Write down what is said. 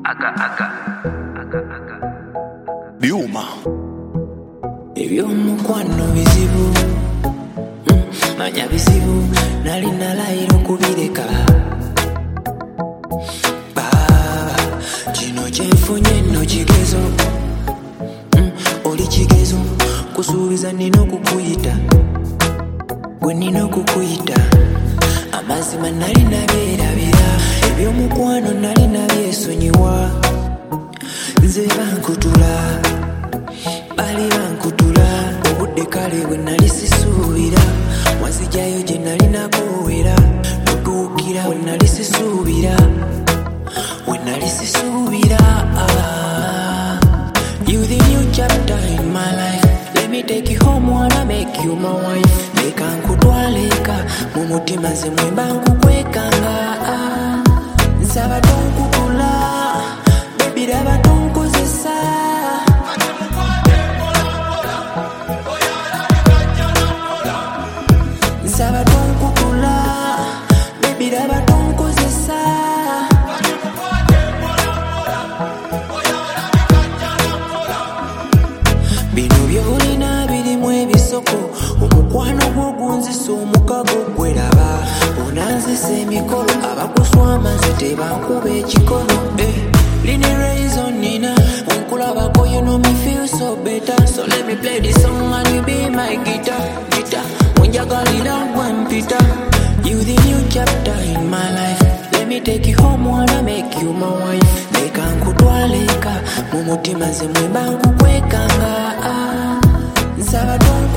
Byuma ebyomukwano bizibu manya bizibu nali nalayira okubireka kino kyenfunye nno kigezo oli kigezo kusuubiza nina okukuyita gwe nina okukuyita amazima nali nabyerabira ebyomukwano nali nabyesonyiwa nze bankutula bali bankutula obudde kale bwe nali sisuubira wanzijayo gye nali nakoowera notuukira we nali sisuubira You the new chapter in my life. Let me take you home, wanna make you my wife. Leka nkutwaleka mumutima nze mwemba nkukwekanga nsaba tonkutula baby raba tonkozesa nsaba tonkutula baby raba tonkozesa bino byolina birimu ebisoko omukwano gw'ogunzisa omukago gweraba onanzisa emikolo abakuswama nze tebankuba ekikono lini reason nina onkulabako you know me feel so better so let me play this song and you be my guitar onjagalira gwempita you the new chapter in my life let me take you home wanna make you my wife leka nkutwaleka mumutima nze mwemba nkukwekanga nsaba